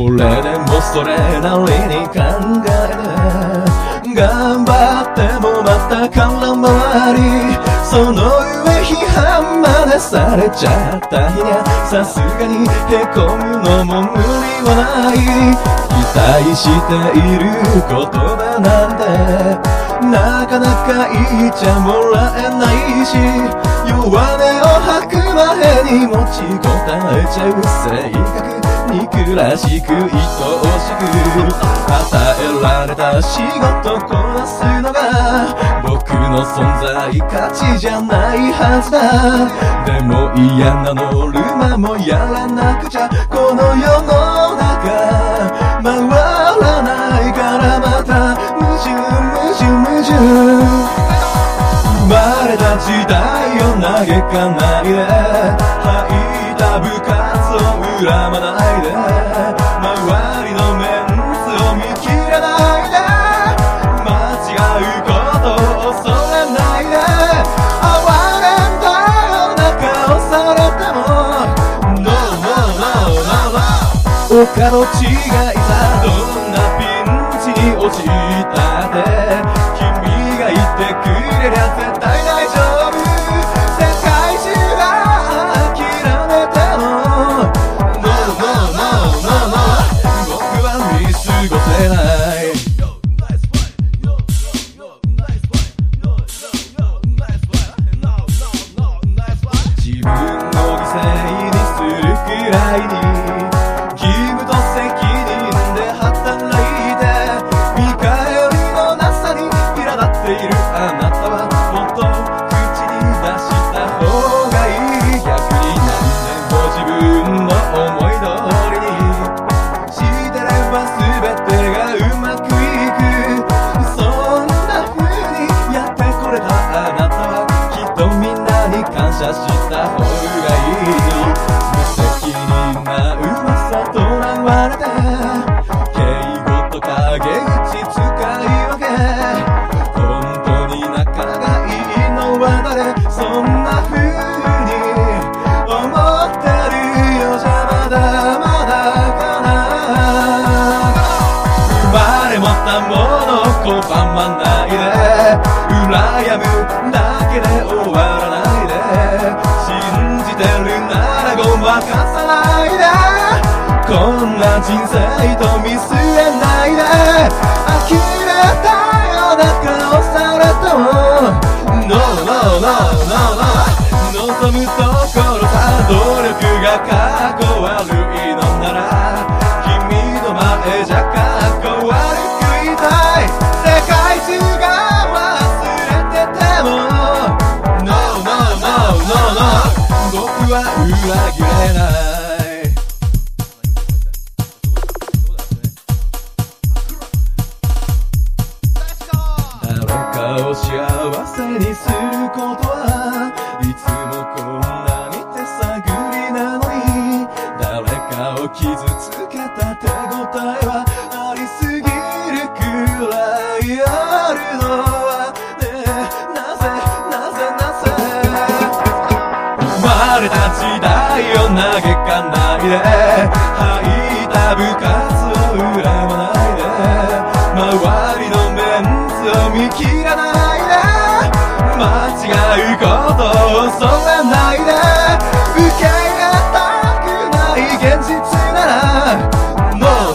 これでもそれなりに考えて頑張ってもまた空回り、その上批判までされちゃった日にゃさすがにへこむのも無理はない。期待している言葉なんてなかなか言っちゃもらえないし、弱音を吐く前に持ちこたえちゃう性格憎らしく愛おしく与えられた仕事こなすのが僕の存在価値じゃないはずだ。でも嫌なノルマもやらなくちゃこの世の中回らないからまた矛盾生まれた時代を嘆かないで、吐いた部活を恨まないで、周りのメンツを見切らないで、間違うことを恐れないで、哀れんだような顔されても No他の違いさ、どんなピンチに陥ったって君がいてくれりゃ絶対大丈夫。世界中が諦めても No 僕は見過ごせない。自分を犠牲にするくらいに義務と責任で働いて見返りのなさに苛立っているあなたはもっと口に出した方がいい。逆に何年も自分の思い通りにしてれば全てがうまくいく。そんな風にやってこれたあなたはきっとみんなに感謝した方がいい。無責任な噂とらわれて敬語と陰口使い分け本当に仲がいいのは誰、そんな風に思ってるよじゃまだまだかな。生まれ持ったものを拒まないで、羨むだけで終わらないで、信じてるならごまかさないで、こんな人生と見据えないで、呆れたような顔されても No 望むところさ、努力がかっこ悪いのなら君の前じゃかっこ悪く言いたい。世界中が忘れてても No 僕は裏切れない。誰かを幸せにすることはいつもこんなに手探りなのに、誰かを傷つけた手応えはありすぎるくらいあるのはね。なぜ生まれた時代を嘆かないで、吐いた部活を恨まないで、周りのメンツを見切らないで、間違うことを恐れないで、受け入れたくない現実なら No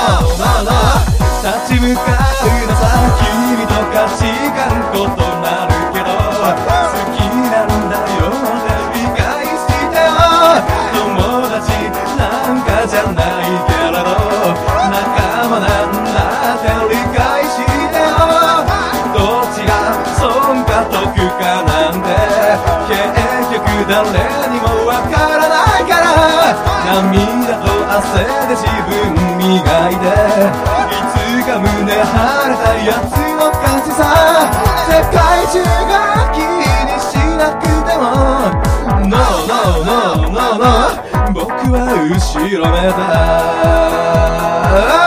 立ち向かうのさ。君と価値観異なるけど好きなんだよって理解してよ。友達なんかじゃないけれど仲間なんだって理解してよ。どっちが損か得かなんて結局誰にもわからないから、涙と汗で自分磨いていつか胸張れたやつの感じさ。世界中が気にしなくても No 僕は後ろめた